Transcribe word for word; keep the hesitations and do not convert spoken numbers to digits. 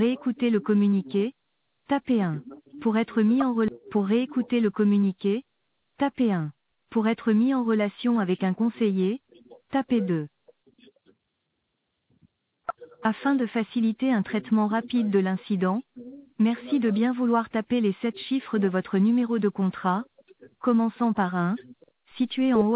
réécouter le communiqué, tapez un. Pour être mis en relation, pour réécouter le communiqué, tapez un. Pour être mis en relation avec un conseiller, tapez deux. Afin de faciliter un traitement rapide de l'incident, merci de bien vouloir taper les sept chiffres de votre numéro de contrat, commençant par un, situé en haut